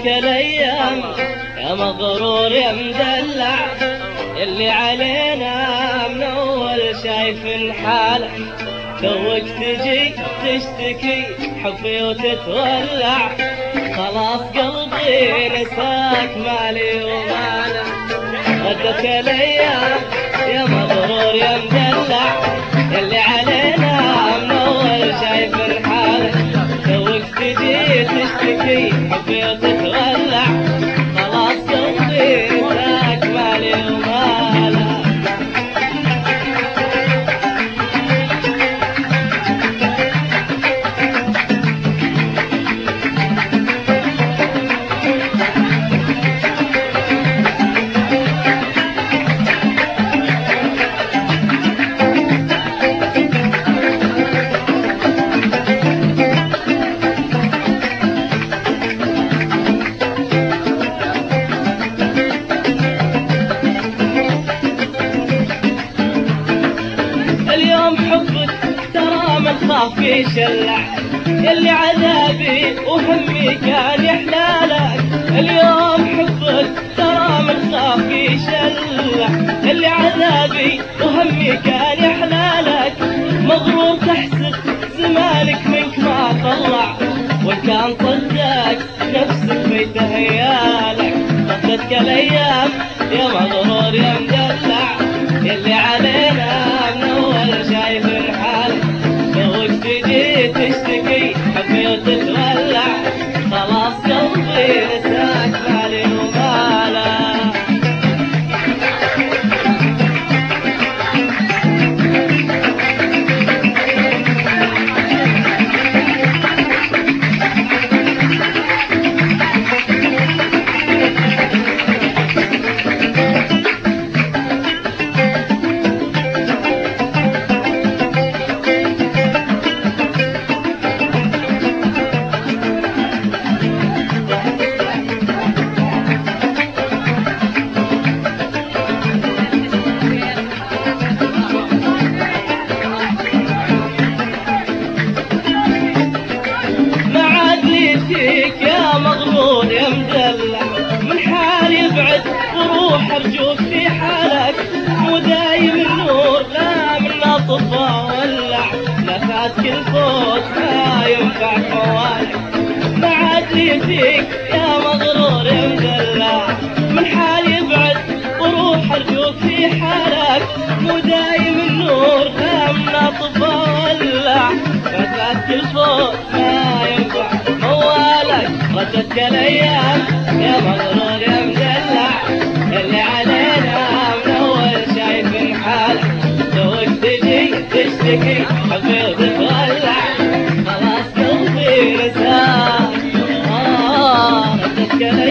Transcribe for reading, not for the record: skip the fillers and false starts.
ردتك الايام يا مغرور يا مدلع، اللي علينا من اول شايف حالك، توك تجي تشتكي حبي وتتولع، خلاص قلبي نساك مالي ومالك. ردتك الايام يا مغرور يا مدلع، اللي علينا من اول شايف حالك، توك تجي تشتكي حبي وتتولع، خلاص قلبي نساك مالي ومالك. اليوم حبك ترى من خاف يشلع، اللي عذابي وهمي كان يحلالك. اليوم حبك ترى من خاف يشلع، اللي عذابي وهمي كان يحلالك. مغرور تحسب زمانك منك ما طلع، وان كان صدق نفسك بيتهيالك. ردتك الايام يا مغرور يا مدلع، اللي علينا من اول شايف حالك، توك تجي تشتكي حبي وتتولع، خلاص قلبي نساك مالي ومالك. فيك يا مغرور يا مدلع، من حالي ابعد وروح ارجوك في حالك، مو دايم النور لا منا طفى ولع، لا فات كل فوت ما ينفع موالك. ما عاد لي فيك يا مغرور يا مدلع، من حالي ابعد وروح ارجوك في حالك، مو دايم النور لا منا طفى ولع، لا فات كل فوت ما ينفع موالك. ردتك الايام يا مغرور يا مدلع، اللي علينا من اول شايف حالك، توك تجي تشتكي حبي وتتولع، خلاص قلبي نساك. ردتك الايام